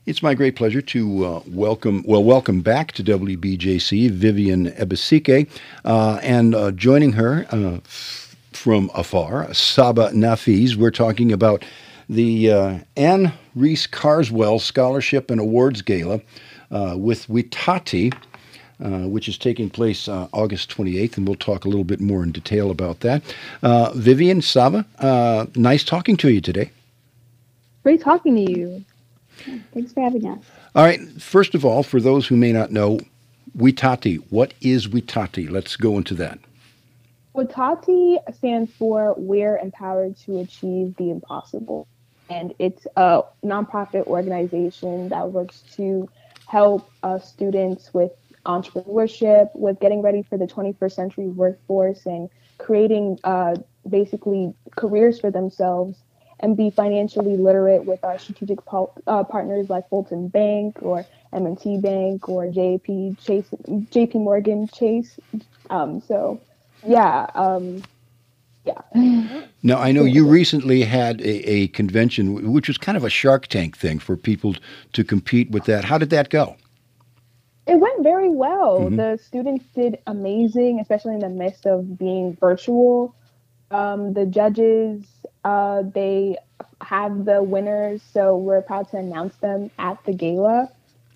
It's my great pleasure to welcome back to WBJC Vivian Ebasike, and joining her from afar, Saba Nafees. We're talking about the Anne Reese Carswell Scholarship and Awards Gala with Witati, which is taking place August 28th, and we'll talk a little bit more in detail about that. Vivian, Saba, nice talking to you today. Great talking to you. Thanks for having us. All right. First of all, for those who may not know, Witati. What is Witati? Let's go into that. WITATI stands for We're Empowered to Achieve the Impossible. And it's a nonprofit organization that works to help students with entrepreneurship, with getting ready for the 21st century workforce and creating basically careers for themselves and be financially literate with our strategic partners like Fulton Bank or M&T Bank or JP Morgan Chase. So, yeah, yeah. Now, I know you recently had a convention, which was kind of a Shark Tank thing for people to compete with that. How did that go? It went very well. Mm-hmm. The students did amazing, especially in the midst of being virtual. The judges, they have the winners, so we're proud to announce them at the gala.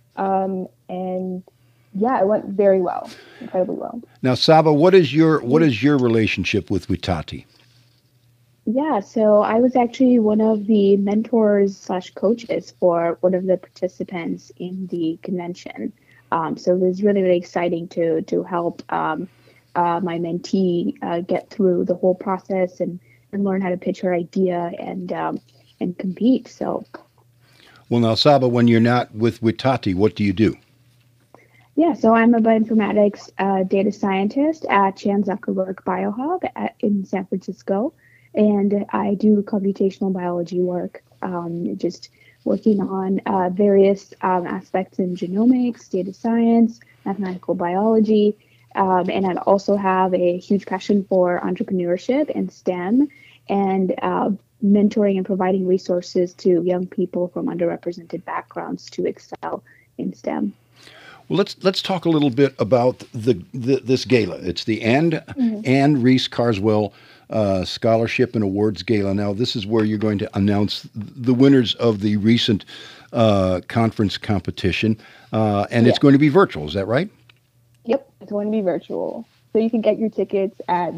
And yeah, it went very well, incredibly well. Now, Saba, what is your relationship with Witati? Yeah, so I was actually one of the mentors slash coaches for one of the participants in the convention. So it was really, really exciting to help my mentee get through the whole process and learn how to pitch her idea and compete. So, well, now, Saba, when you're not with Witati, what do you do? yeah, so I'm a bioinformatics data scientist at Chan Zuckerberg BioHub in San Francisco, and I do computational biology work, just working on various aspects in genomics, data science, mathematical biology. And I also have a huge passion for entrepreneurship and STEM and mentoring and providing resources to young people from underrepresented backgrounds to excel in STEM. Well, let's talk a little bit about this gala. It's the Anne Reese Carswell Scholarship and Awards Gala. Now, this is where you're going to announce the winners of the recent conference competition, and it's going to be virtual. Is that right? Yep, it's going to be virtual. So you can get your tickets at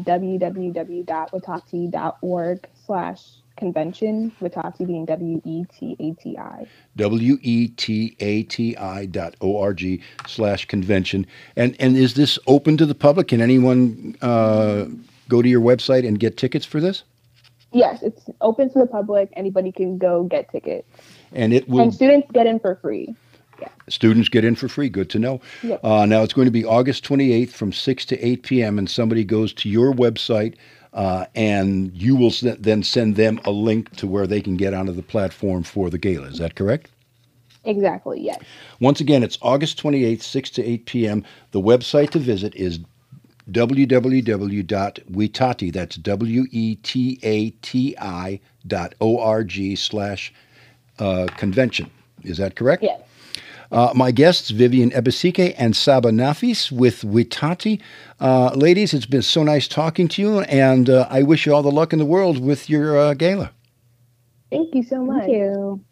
www.witati.org/convention, Witati being WETATI. WETATI.org/convention. And is this open to the public? Can anyone go to your website and get tickets for this? Yes, it's open to the public. Anybody can go get tickets. And it will. And students get in for free. Yeah. Students get in for free. Good to know. Yep. Now, it's going to be August 28th from 6 to 8 p.m., and somebody goes to your website, and you will then send them a link to where they can get onto the platform for the gala. Is that correct? Exactly, yes. Once again, it's August 28th, 6 to 8 p.m. The website to visit is www.witati, that's WETATI.org/convention. Is that correct? Yes. My guests, Vivian Ebasike and Saba Nafees with Witati. Ladies, it's been so nice talking to you, and I wish you all the luck in the world with your gala. Thank you so much. Thank you.